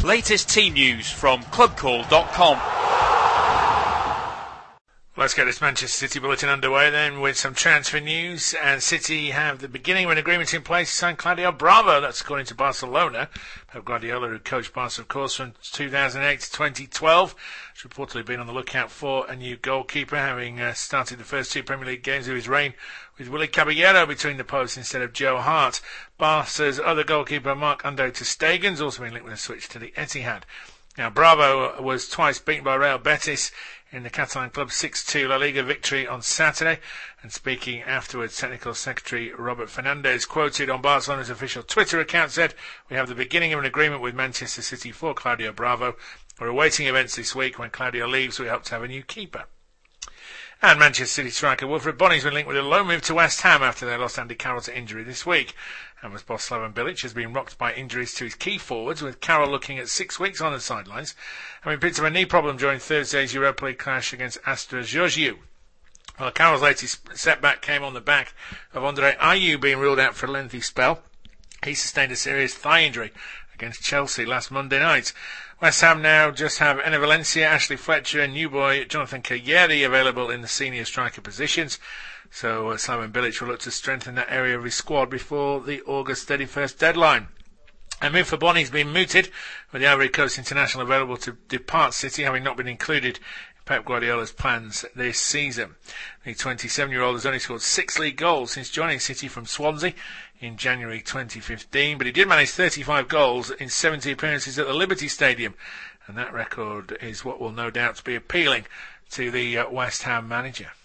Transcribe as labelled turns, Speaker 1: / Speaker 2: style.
Speaker 1: Latest team news from clubcall.com.
Speaker 2: Let's get this Manchester City bulletin underway then with some transfer news. And City have the beginning of an agreement in place to sign Claudio Bravo. That's according to Barcelona. Pep Guardiola, who coached Barca, of course, from 2008 to 2012, has reportedly been on the lookout for a new goalkeeper, having started the first two Premier League games of his reign with Willy Caballero between the posts instead of Joe Hart. Barca's other goalkeeper, Marc-André ter Stegen's also been linked with a switch to the Etihad. Now, Bravo was twice beaten by Real Betis in the Catalan club's 6-2 La Liga victory on Saturday. And speaking afterwards, Technical Secretary Robert Fernandez, quoted on Barcelona's official Twitter account, said, "We have the beginning of an agreement with Manchester City for Claudio Bravo. We're awaiting events this week. When Claudio leaves, we hope to have a new keeper." And Manchester City striker Wilfred Bonney's been linked with a loan move to West Ham after they lost Andy Carroll to injury this week. Hammers boss Slaven Bilic has been rocked by injuries to his key forwards, with Carroll looking at 6 weeks on the sidelines, having picked up a knee problem during Thursday's Europa League clash against Astra Giurgiu. Well, Carroll's latest setback came on the back of Andre Ayew being ruled out for a lengthy spell. He sustained a serious thigh injury against Chelsea last Monday night. West Ham now just have Enner Valencia, Ashley Fletcher and new boy Jonathan Kayeri available in the senior striker positions. So Slaven Bilic will look to strengthen that area of his squad before the August 31st deadline. A move for Bonney's been mooted, with the Ivory Coast international available to depart City, having not been included in Pep Guardiola's plans this season. The 27-year-old has only scored 6 league goals since joining City from Swansea in January 2015, but he did manage 35 goals in 70 appearances at the Liberty Stadium, and that record is what will no doubt be appealing to the West Ham manager.